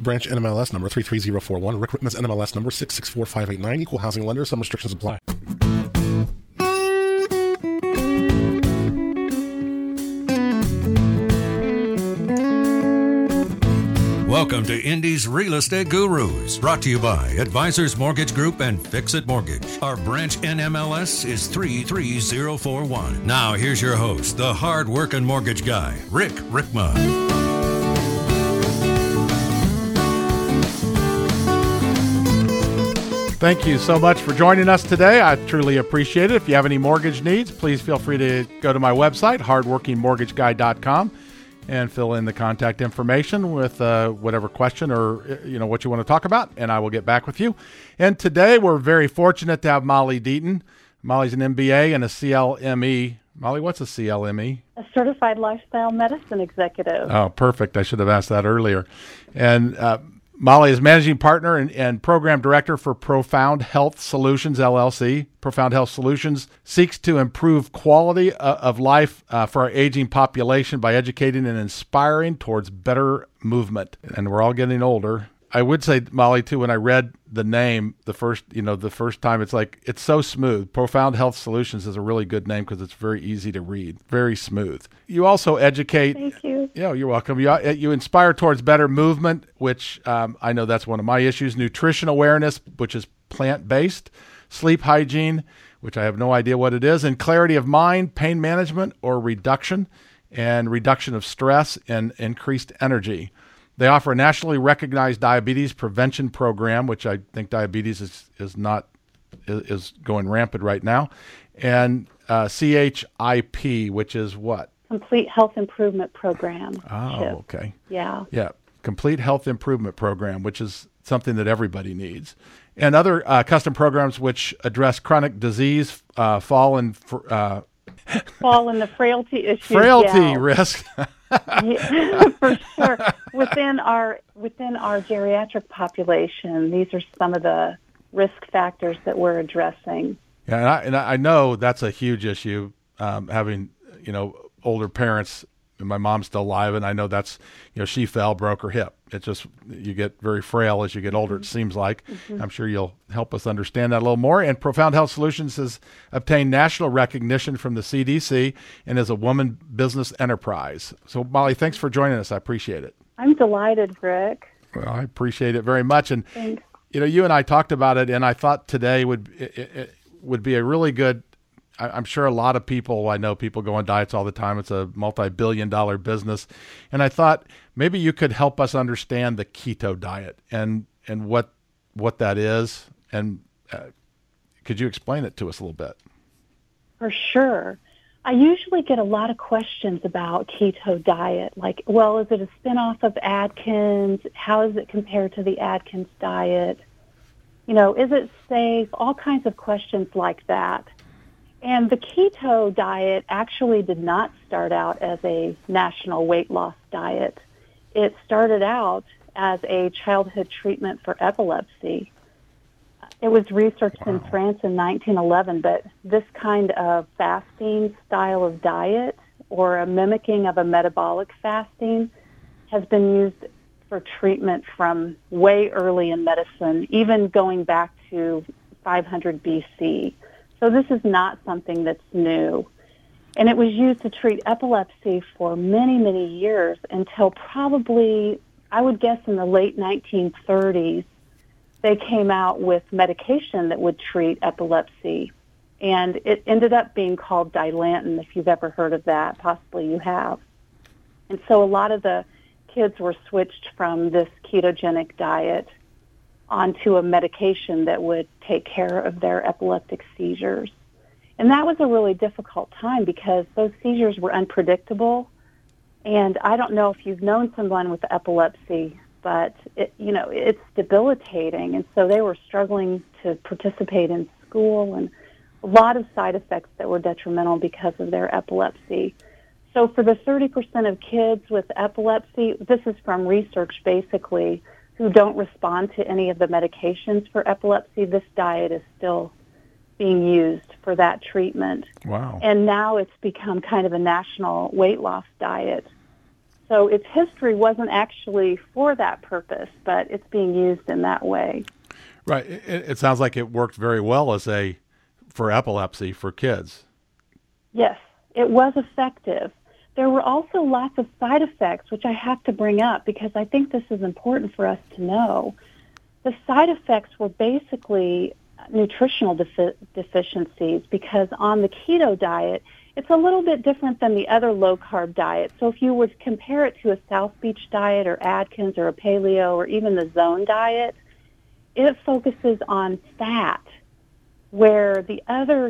Branch NMLS number 33041. Rick Whitman's NMLS number 664589. Equal housing lender. Some restrictions apply. Welcome to Indy's Real Estate Gurus, brought to you by Advisors Mortgage Group and Fix-It Mortgage. Our branch NMLS is 33041. Now here's your host, the hard-working mortgage guy, Rick Rickma. Thank you so much for joining us today. I truly appreciate it. If you have any mortgage needs, please feel free to go to my website, hardworkingmortgageguy.com. and fill in the contact information with whatever question or what you want to talk about, and I will get back with you. And today we're very fortunate to have Molly Deaton. Molly's an MBA and a CLME. Molly, what's a CLME? A Certified Lifestyle Medicine Executive. Oh, perfect. I should have asked that earlier. And Molly is Managing Partner and Program Director for Profound Health Solutions, LLC. Profound Health Solutions seeks to improve quality of life for our aging population by educating and inspiring towards better movement. And we're all getting older. I would say, Molly, too, when I read the name the first time, it's so smooth. Profound Health Solutions is a really good name because it's very easy to read, very smooth. You also educate. Thank you. Yeah, you're welcome. You inspire towards better movement, which I know that's one of my issues. Nutrition awareness, which is plant-based. Sleep hygiene, which I have no idea what it is. And clarity of mind, pain management or reduction, and reduction of stress and increased energy. They offer a nationally recognized diabetes prevention program, which I think diabetes is going rampant right now, and CHIP, which is what? Complete Health Improvement Program. Oh, okay. Yeah. Yeah, Complete Health Improvement Program, which is something that everybody needs. And other custom programs which address chronic disease, fall in the frailty issues. Frailty risk. Yeah, for sure. Within our geriatric population, these are some of the risk factors that we're addressing. Yeah, and I know that's a huge issue, having older parents. And my mom's still alive, and I know that's she fell, broke her hip. It's just you get very frail as you get older. It seems like. Mm-hmm. I'm sure you'll help us understand that a little more. And Profound Health Solutions has obtained national recognition from the CDC and is a woman business enterprise. So Molly, thanks for joining us. I appreciate it. I'm delighted, Rick. Well, I appreciate it very much. And thanks. You and I talked about it, and I thought today would be a really good. I'm sure a lot of people, I know people go on diets all the time. It's a multi-billion-dollar business. And I thought maybe you could help us understand the keto diet and what that is. And could you explain it to us a little bit? For sure. I usually get a lot of questions about keto diet, like, well, is it a spinoff of Atkins? How is it compared to the Atkins diet? Is it safe? All kinds of questions like that. And the keto diet actually did not start out as a national weight loss diet. It started out as a childhood treatment for epilepsy. It was researched in France in 1911, but this kind of fasting style of diet or a mimicking of a metabolic fasting has been used for treatment from way early in medicine, even going back to 500 BC. So this is not something that's new. And it was used to treat epilepsy for many, many years until probably, I would guess, in the late 1930s, they came out with medication that would treat epilepsy. And it ended up being called Dilantin, if you've ever heard of that. Possibly you have. And so a lot of the kids were switched from this ketogenic diet onto a medication that would take care of their epileptic seizures. And that was a really difficult time because those seizures were unpredictable. And I don't know if you've known someone with epilepsy, but it's debilitating. And so they were struggling to participate in school and a lot of side effects that were detrimental because of their epilepsy. So for the 30% of kids with epilepsy, this is from research basically, who don't respond to any of the medications for epilepsy, this diet is still being used for that treatment. Wow. And now it's become kind of a national weight loss diet. So its history wasn't actually for that purpose, but it's being used in that way. Right. It sounds like it worked very well for epilepsy for kids. Yes, it was effective. There were also lots of side effects, which I have to bring up because I think this is important for us to know. The side effects were basically nutritional deficiencies because on the keto diet, it's a little bit different than the other low-carb diets. So if you would compare it to a South Beach diet or Atkins or a paleo or even the Zone diet, it focuses on fat, where the other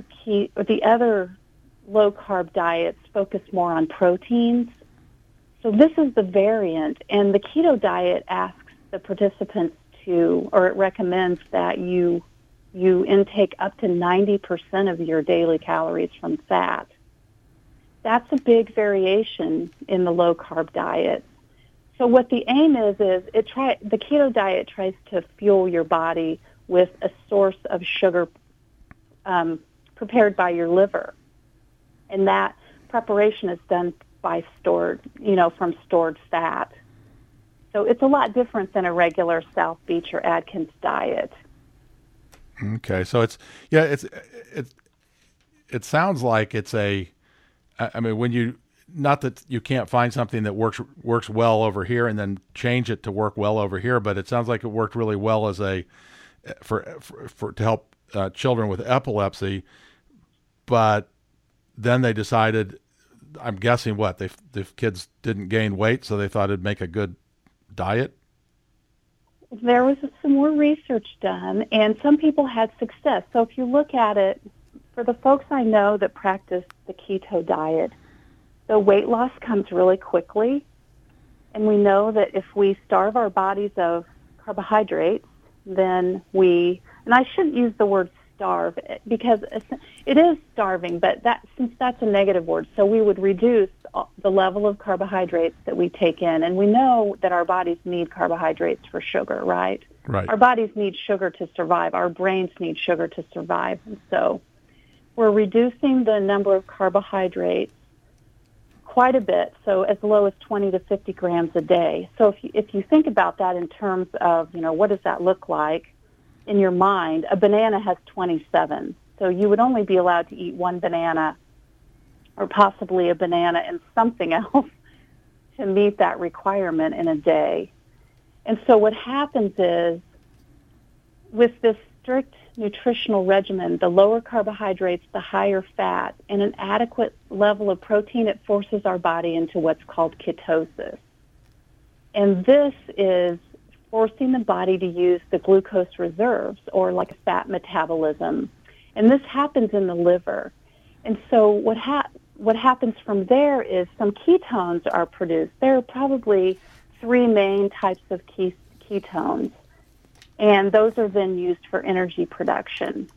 low-carb diets focus more on proteins. So this is the variant, and the keto diet asks the participants or it recommends that you intake up to 90% of your daily calories from fat. That's a big variation in the low-carb diet. So what the aim is the keto diet tries to fuel your body with a source of sugar prepared by your liver. And that preparation is done by from stored fat. So it's a lot different than a regular South Beach or Atkins diet. Okay, so it sounds like it's not that you can't find something that works well over here and then change it to work well over here, but it sounds like it worked really well as to help children with epilepsy. But then they decided, I'm guessing the kids didn't gain weight, so they thought it'd make a good diet? There was some more research done, and some people had success. So if you look at it, for the folks I know that practice the keto diet, the weight loss comes really quickly, and we know that if we starve our bodies of carbohydrates, then and I shouldn't use the word starve because it is starving, but since that's a negative word, so we would reduce the level of carbohydrates that we take in, and we know that our bodies need carbohydrates for sugar, right? Right. Our bodies need sugar to survive. Our brains need sugar to survive. And so we're reducing the number of carbohydrates quite a bit, so as low as 20 to 50 grams a day. So if you think about that in terms of, what does that look like in your mind, a banana has 27. So you would only be allowed to eat one banana or possibly a banana and something else to meet that requirement in a day. And so what happens is, with this strict nutritional regimen, the lower carbohydrates, the higher fat, and an adequate level of protein, it forces our body into what's called ketosis. And this is forcing the body to use the glucose reserves, or like a fat metabolism. And this happens in the liver. And so what happens from there is some ketones are produced. There are probably three main types of ketones, and those are then used for energy production.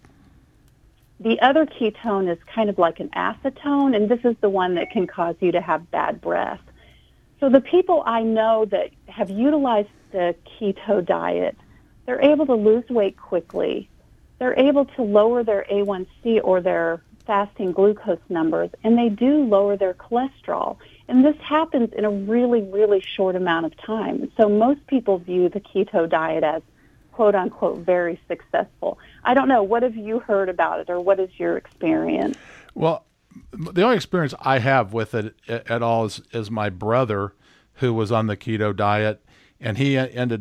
The other ketone is kind of like an acetone, and this is the one that can cause you to have bad breath. So the people I know that have utilized the keto diet, they're able to lose weight quickly. They're able to lower their A1C or their fasting glucose numbers, and they do lower their cholesterol. And this happens in a really, really short amount of time. So most people view the keto diet as, quote unquote, very successful. I don't know. What have you heard about it, or what is your experience? Well, the only experience I have with it at all is my brother, who was on the keto diet, and he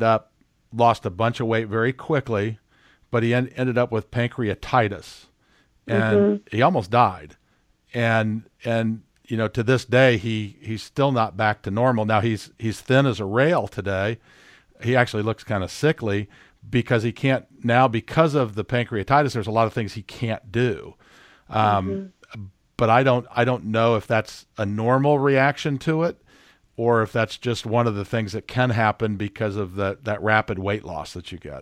lost a bunch of weight very quickly, but he ended up with pancreatitis, and he almost died. And to this day, he's still not back to normal. Now he's thin as a rail today. He actually looks kind of sickly because he can't now, because of the pancreatitis. There's a lot of things he can't do. But I don't know if that's a normal reaction to it, or if that's just one of the things that can happen because of that rapid weight loss that you get.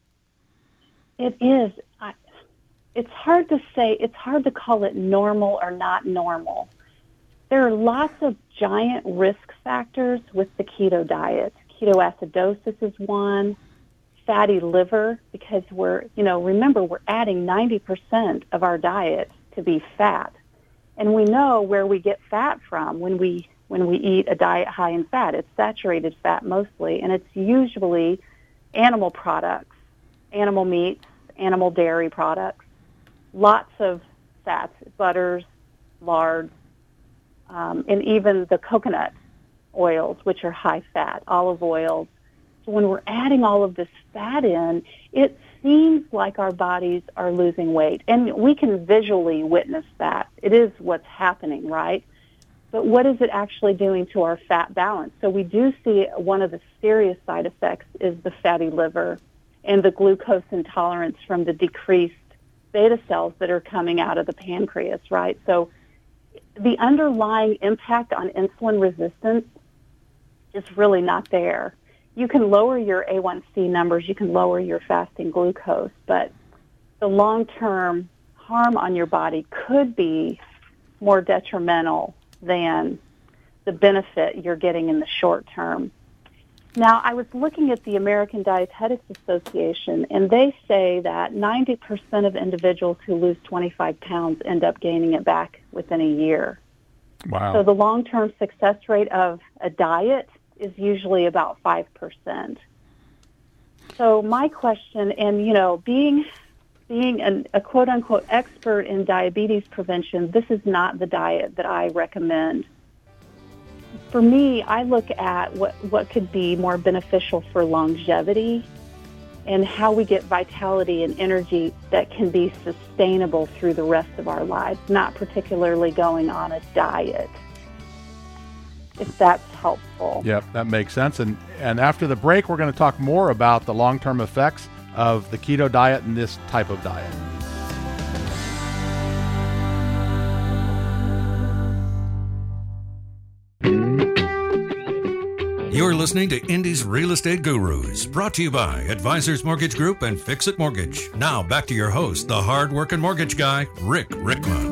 It is. It's hard to say. It's hard to call it normal or not normal. There are lots of giant risk factors with the keto diet. Ketoacidosis is one. Fatty liver, because remember, we're adding 90% of our diet to be fat. And we know where we get fat from when we when we eat a diet high in fat. It's saturated fat mostly, and it's usually animal products, animal meats, animal dairy products, lots of fats, butters, lard, and even the coconut oils, which are high fat, olive oils. So when we're adding all of this fat in, it seems like our bodies are losing weight. And we can visually witness that. It is what's happening, right? But what is it actually doing to our fat balance? So we do see one of the serious side effects is the fatty liver and the glucose intolerance from the decreased beta cells that are coming out of the pancreas, right? So the underlying impact on insulin resistance is really not there. You can lower your A1C numbers, you can lower your fasting glucose, but the long-term harm on your body could be more detrimental than the benefit you're getting in the short term. Now, I was looking at the American Dietetics Association, and they say that 90% of individuals who lose 25 pounds end up gaining it back within a year. Wow. So the long-term success rate of a diet is usually about 5%. So my question, and being a quote-unquote expert in diabetes prevention, this is not the diet that I recommend. For me, I look at what could be more beneficial for longevity and how we get vitality and energy that can be sustainable through the rest of our lives, not particularly going on a diet, if that's helpful. Yep, that makes sense. And after the break, we're going to talk more about the long-term effects of the keto diet and this type of diet. You're listening to Indy's Real Estate Gurus, brought to you by Advisors Mortgage Group and Fix It Mortgage. Now back to your host, the hard-working mortgage guy, Rick Rickma.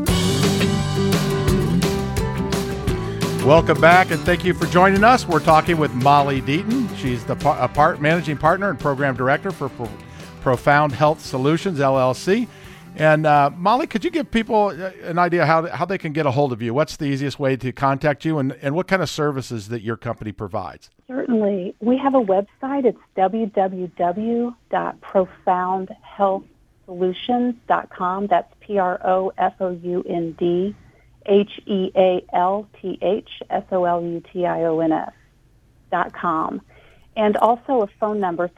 Welcome back, and thank you for joining us. We're talking with Molly Deaton. She's the managing partner and program director for Profound Health Solutions, LLC. And Molly, could you give people an idea how they can get a hold of you? What's the easiest way to contact you, and what kind of services that your company provides? Certainly. We have a website. It's www.profoundhealthsolutions.com. That's PROFOUNDHEALTHSOLUTIONS.com. And also a phone number,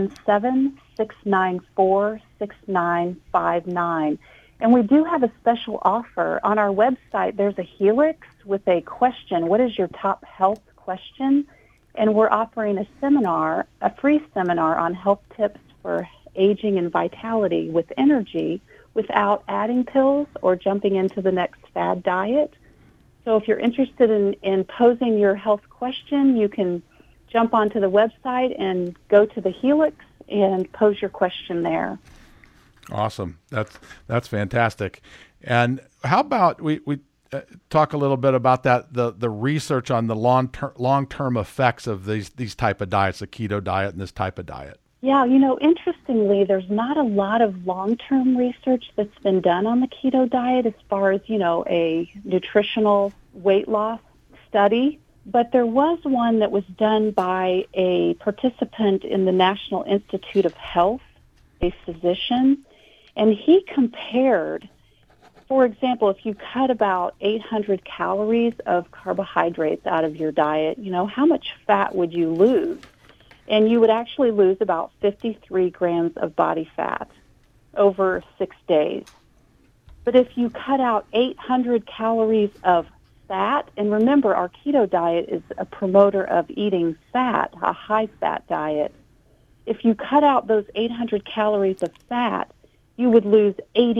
317-694-6959. And we do have a special offer. On our website, there's a helix with a question. What is your top health question? And we're offering a free seminar on health tips for aging and vitality with energy without adding pills or jumping into the next fad diet. So if you're interested in posing your health question, you can jump onto the website and go to the helix and pose your question there. Awesome. That's fantastic. And how about we talk a little bit about that, the research on the long-term effects of these type of diets, the keto diet and this type of diet? Yeah, interestingly, there's not a lot of long-term research that's been done on the keto diet as far as, a nutritional weight loss study. But there was one that was done by a participant in the National Institute of Health, a physician, and he compared, for example, if you cut about 800 calories of carbohydrates out of your diet, how much fat would you lose? And you would actually lose about 53 grams of body fat over 6 days. But if you cut out 800 calories of fat, and remember, our keto diet is a promoter of eating fat, a high-fat diet. If you cut out those 800 calories of fat, you would lose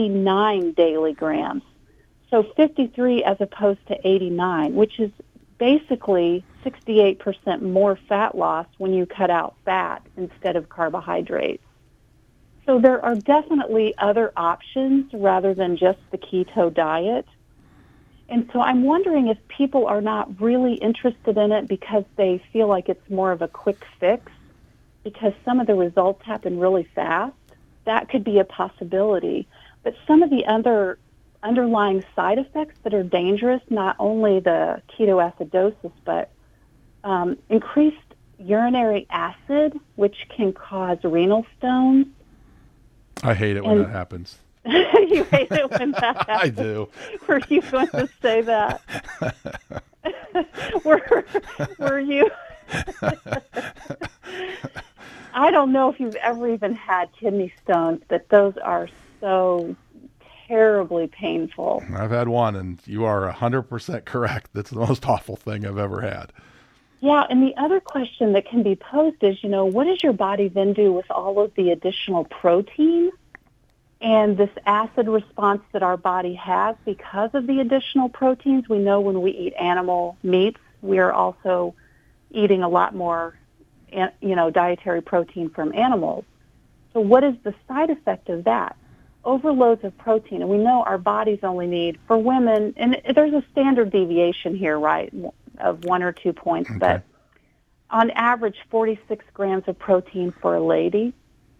89 daily grams. So 53 as opposed to 89, which is basically 68% more fat loss when you cut out fat instead of carbohydrates. So there are definitely other options rather than just the keto diet. And so I'm wondering if people are not really interested in it because they feel like it's more of a quick fix, because some of the results happen really fast. That could be a possibility. But some of the other underlying side effects that are dangerous, not only the ketoacidosis, but increased urinary acid, which can cause renal stones. I hate it when that happens. You hate it when that happens? I do. Were you going to say that? were you? I don't know if you've ever even had kidney stones, but those are so terribly painful. I've had one, and you are 100% correct. That's the most awful thing I've ever had. Yeah, and the other question that can be posed is, what does your body then do with all of the additional protein and this acid response that our body has because of the additional proteins? We know when we eat animal meats, we are also eating a lot more, dietary protein from animals. So what is the side effect of that? Overloads of protein, and we know our bodies only need, for women, and there's a standard deviation here, right, of 1 or 2 points, okay. But on average, 46 grams of protein for a lady,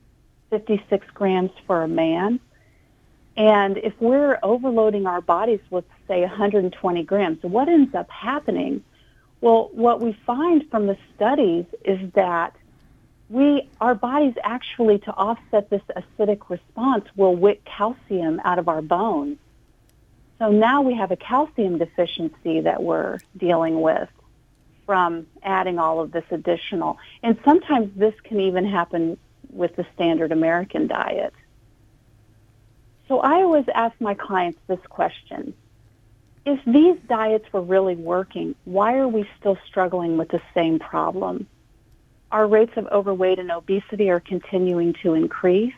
56 grams for a man. And if we're overloading our bodies with, say, 120 grams, what ends up happening? Well, what we find from the studies is that our bodies actually, to offset this acidic response, will wick calcium out of our bones. So now we have a calcium deficiency that we're dealing with from adding all of this additional. And sometimes this can even happen with the standard American diet. So I always ask my clients this question. If these diets were really working, why are we still struggling with the same problem? Our rates of overweight and obesity are continuing to increase.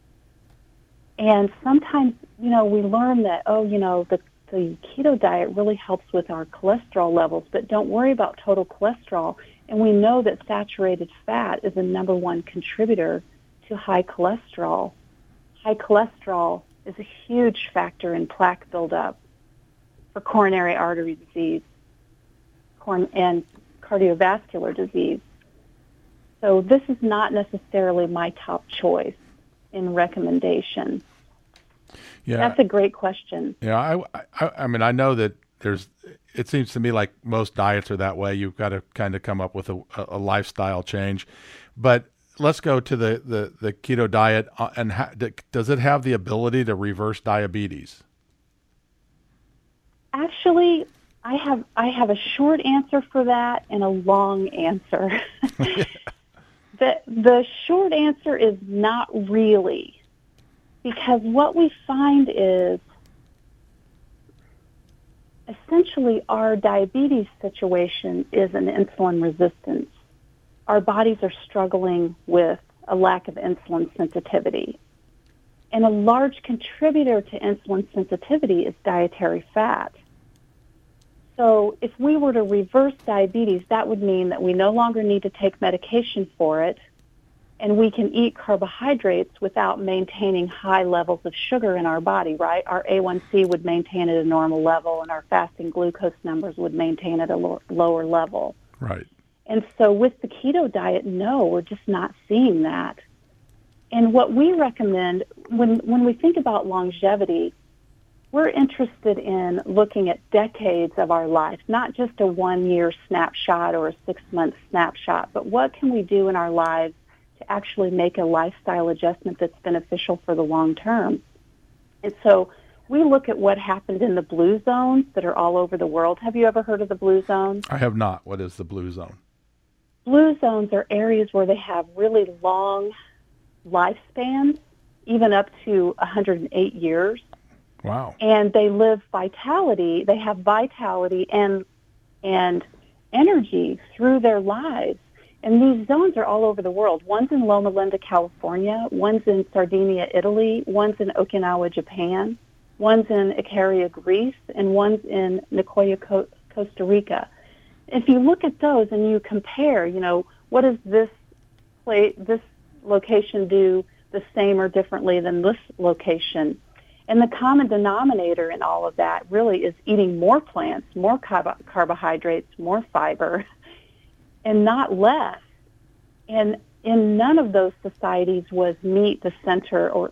And sometimes, we learn that, the keto diet really helps with our cholesterol levels, but don't worry about total cholesterol. And we know that saturated fat is the number one contributor to high cholesterol. High cholesterol is a huge factor in plaque buildup for coronary artery disease and cardiovascular disease. So this is not necessarily my top choice in recommendation. Yeah, that's a great question. Yeah, I mean, I know that it seems to me like most diets are that way. You've got to kind of come up with a lifestyle change. But let's go to the keto diet. And does it have the ability to reverse diabetes? Actually, I have a short answer for that and a long answer. The short answer is not really, because what we find is essentially our diabetes situation is an insulin resistance. Our bodies are struggling with a lack of insulin sensitivity. And a large contributor to insulin sensitivity is dietary fat. So if we were to reverse diabetes, that would mean that we no longer need to take medication for it, and we can eat carbohydrates without maintaining high levels of sugar in our body, right? Our A1C would maintain at a normal level, and our fasting glucose numbers would maintain at a lower level. Right. And so with the keto diet, no, we're just not seeing that. And what we recommend, when we think about longevity, we're interested in looking at decades of our life, not just a 1-year snapshot or a 6-month snapshot, but what can we do in our lives to actually make a lifestyle adjustment that's beneficial for the long term. And so we look at what happened in the blue zones that are all over the world. Have you ever heard of the blue zones? I have not. What is the blue zone? Blue zones are areas where they have really long lifespans, even up to 108 years. Wow. And they live vitality. They have vitality and energy through their lives. And these zones are all over the world. One's in Loma Linda, California. One's in Sardinia, Italy. One's in Okinawa, Japan. One's in Icaria, Greece. And one's in Nicoya, Costa Rica. If you look at those and you compare, what does this location do the same or differently than this location? And the common denominator in all of that really is eating more plants, more carbohydrates, more fiber, and not less. And in none of those societies was meat the center or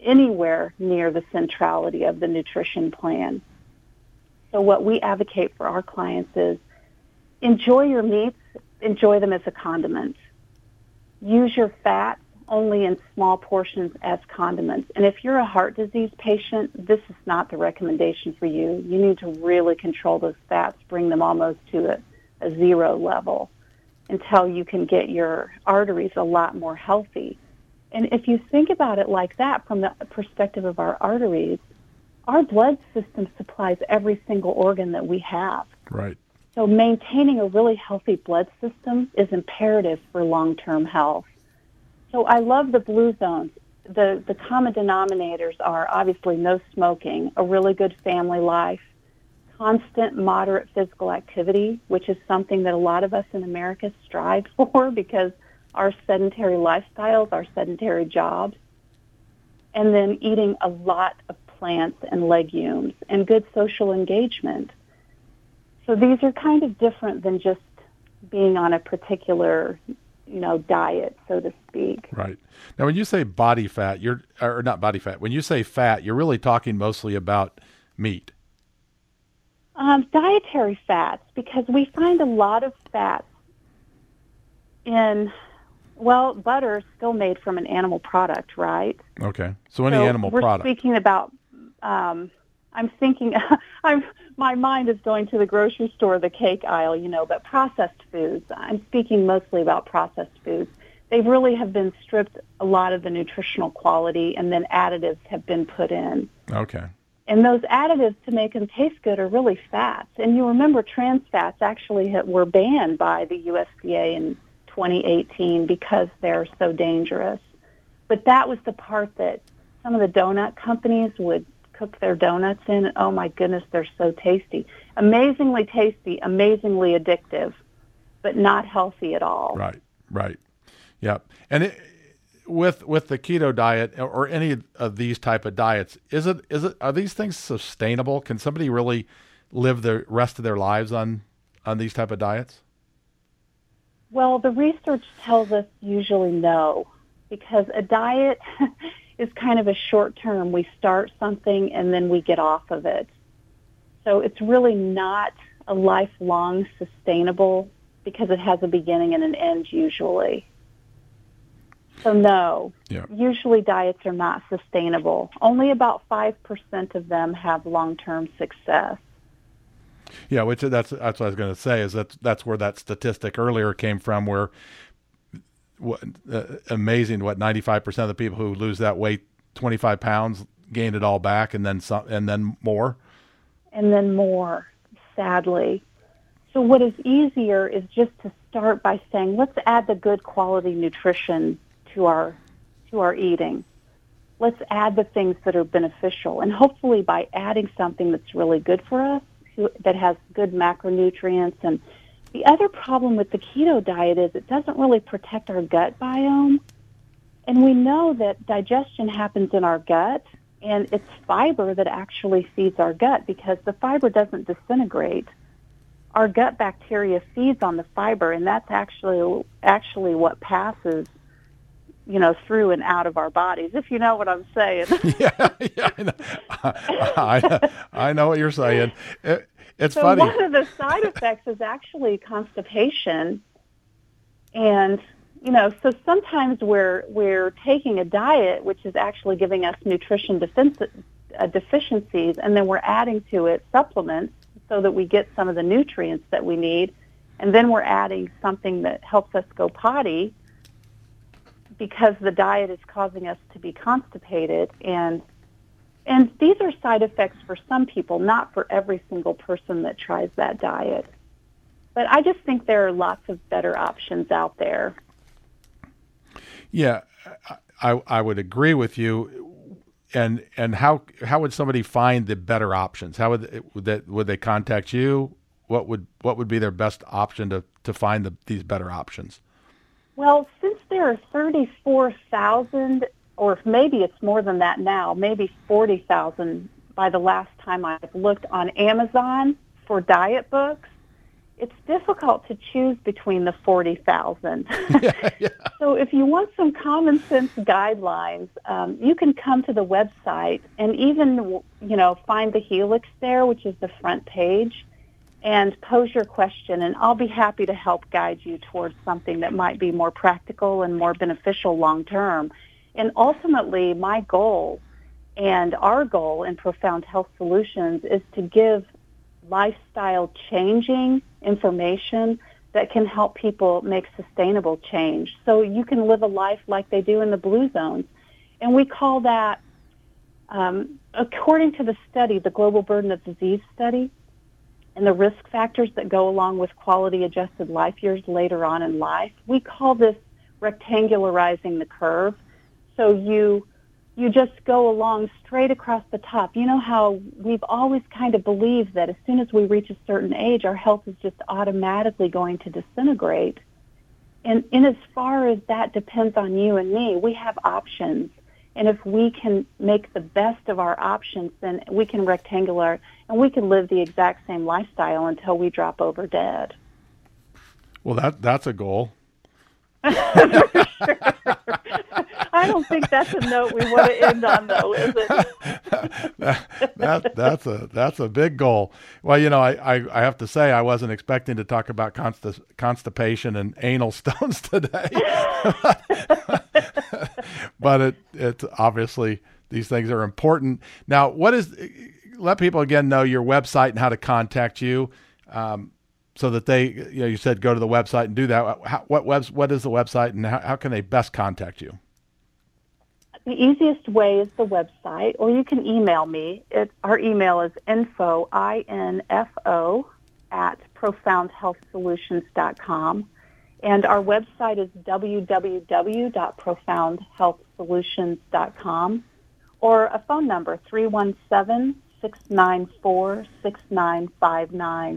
anywhere near the centrality of the nutrition plan. So what we advocate for our clients is enjoy your meats, enjoy them as a condiment. Use your fats only in small portions as condiments. And if you're a heart disease patient, this is not the recommendation for you. You need to really control those fats, bring them almost to a zero level until you can get your arteries a lot more healthy. And if you think about it like that from the perspective of our arteries, our blood system supplies every single organ that we have. Right. So maintaining a really healthy blood system is imperative for long-term health. So I love the blue zones. The common denominators are obviously no smoking, a really good family life, constant moderate physical activity, which is something that a lot of us in America strive for because our sedentary lifestyles, our sedentary jobs, and then eating a lot of plants and legumes and good social engagement. So these are kind of different than just being on a particular, diet, so to speak. Right. Now, when you say body fat, not body fat, when you say fat, you're really talking mostly about meat. Dietary fats, because we find a lot of fats in, butter is still made from an animal product, right? Okay. So any animal product. We're speaking about, I'm thinking, my mind is going to the grocery store, the cake aisle, but processed foods. I'm speaking mostly about processed foods. They really have been stripped a lot of the nutritional quality, and then additives have been put in. Okay. And those additives to make them taste good are really fats. And you remember trans fats actually were banned by the USDA in 2018 because they're so dangerous. But that was the part that some of the donut companies would cook their donuts in. Oh my goodness, they're so tasty. Amazingly tasty, amazingly addictive, but not healthy at all. Right. Yep. And with the keto diet or any of these type of diets, are these things sustainable? Can somebody really live the rest of their lives on these type of diets? Well, the research tells us usually no, because a diet is kind of a short term. We start something and then we get off of it. So it's really not a lifelong sustainable because it has a beginning and an end usually. So no, Usually diets are not sustainable. Only about 5% of them have long-term success. Yeah, which that's what I was going to say, is that's where that statistic earlier came from, where amazing, 95% of the people who lose that weight, 25 pounds, gain it all back, and then some, and then more. And then more, sadly. So what is easier is just to start by saying, let's add the good quality nutrition to our eating. Let's add the things that are beneficial. And hopefully by adding something that's really good for us, that has good macronutrients. And the other problem with the keto diet is it doesn't really protect our gut biome. And we know that digestion happens in our gut, and it's fiber that actually feeds our gut because the fiber doesn't disintegrate. Our gut bacteria feeds on the fiber, and that's actually what passes through and out of our bodies, if you know what I'm saying. yeah, I know what you're saying. It's so funny. One of the side effects is actually constipation. And, so sometimes we're taking a diet, which is actually giving us nutrition deficiencies, and then we're adding to it supplements so that we get some of the nutrients that we need. And then we're adding something that helps us go potty, because the diet is causing us to be constipated. And these are side effects for some people, not for every single person that tries that diet. But I just think there are lots of better options out there. Yeah, I would agree with you. And how would somebody find the better options? How would they contact you? What would be their best option to find these better options? Well, since there are 34,000, or maybe it's more than that now, maybe 40,000 by the last time I've looked on Amazon for diet books, it's difficult to choose between the 40,000. Yeah. So if you want some common sense guidelines, you can come to the website and even, find the Helix there, which is the front page, and pose your question, and I'll be happy to help guide you towards something that might be more practical and more beneficial long term. And ultimately, my goal and our goal in Profound Health Solutions is to give lifestyle-changing information that can help people make sustainable change so you can live a life like they do in the blue zones. And we call that, according to the study, the Global Burden of Disease study, and the risk factors that go along with quality-adjusted life years later on in life, we call this rectangularizing the curve. So you just go along straight across the top. You know how we've always kind of believed that as soon as we reach a certain age, our health is just automatically going to disintegrate. And in as far as that depends on you and me, we have options. And if we can make the best of our options, then we can rectangular and we can live the exact same lifestyle until we drop over dead. Well, that's a goal. For sure. I don't think that's a note we want to end on, though, is it? That's a big goal. Well, I have to say I wasn't expecting to talk about constipation and anal stones today, but it's obviously these things are important. Now, let people again know your website and how to contact you. So that they, you said go to the website and do that. What is the website, and how can they best contact you? The easiest way is the website, or you can email me. Our email is info, I-N-F-O, @profoundhealthsolutions.com. And our website is www.profoundhealthsolutions.com, or a phone number, 317-694-6959.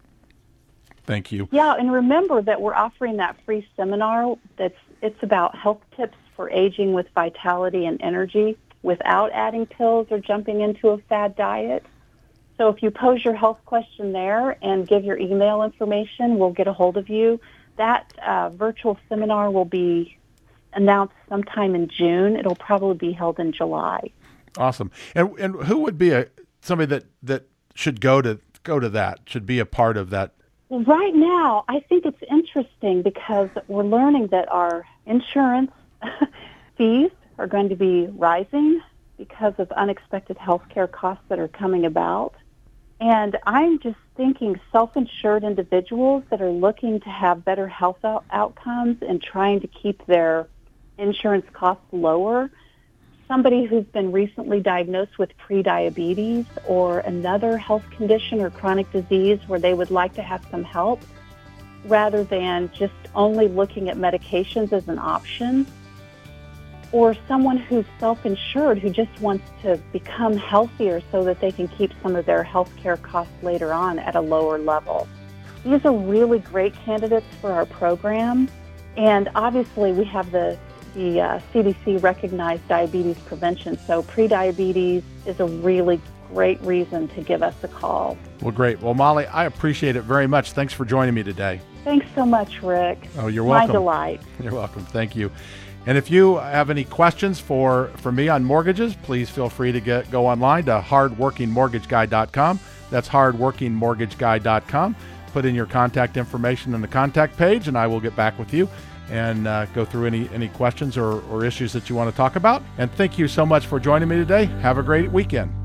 Thank you. Yeah, and remember that we're offering that free seminar it's about health tips for aging with vitality and energy without adding pills or jumping into a fad diet. So if you pose your health question there and give your email information, we'll get a hold of you. That virtual seminar will be announced sometime in June. It'll probably be held in July. Awesome. And who would be somebody that should go to that, should be a part of that? Well, right now, I think it's interesting because we're learning that our insurance fees are going to be rising because of unexpected health care costs that are coming about. And I'm just thinking self-insured individuals that are looking to have better health outcomes and trying to keep their insurance costs lower, somebody who's been recently diagnosed with prediabetes or another health condition or chronic disease where they would like to have some help rather than just only looking at medications as an option, or someone who's self-insured who just wants to become healthier so that they can keep some of their health care costs later on at a lower level. These are really great candidates for our program, and obviously we have the CDC recognized diabetes prevention. So prediabetes is a really great reason to give us a call. Well, great. Well, Molly, I appreciate it very much. Thanks for joining me today. Thanks so much, Rick. Oh, you're welcome. My delight. You're welcome. Thank you. And if you have any questions for me on mortgages, please feel free to go online to hardworkingmortgageguy.com. That's hardworkingmortgageguy.com. Put in your contact information in the contact page, and I will get back with you and go through any questions or issues that you want to talk about. And thank you so much for joining me today. Have a great weekend.